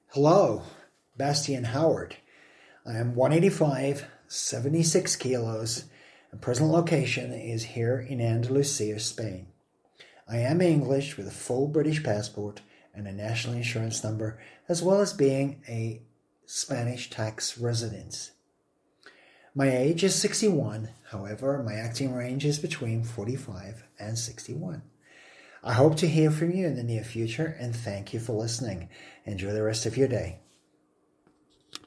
Hello, Bastian Howard. I am 185, 76 kilos, and present location is here in Andalusia, Spain. I am English with a full British passport and a national insurance number, as well as being a Spanish tax resident. My age is 61, however, my acting range is between 45 and 61. I hope to hear from you in the near future, and thank you for listening. Enjoy the rest of your day.